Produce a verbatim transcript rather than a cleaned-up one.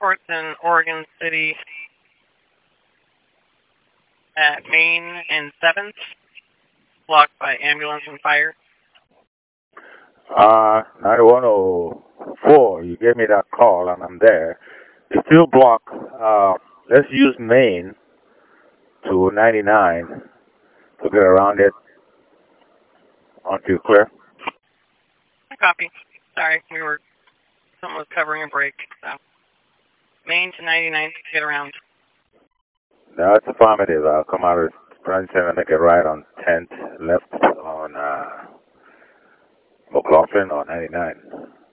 reports in Oregon City at Main and seventh, blocked by ambulance and fire. Uh, ninety-one oh four, you gave me that call and I'm there. It's still blocked. Uh, let's use Main to ninety-nine to get around it. Aren't you clear? Copy. Sorry, we were, someone was covering a break, so. Main to ninety-nine to get around. No, it's affirmative. I'll come out of Branch and make a right on tenth, left on uh, McLaughlin on ninety-nine.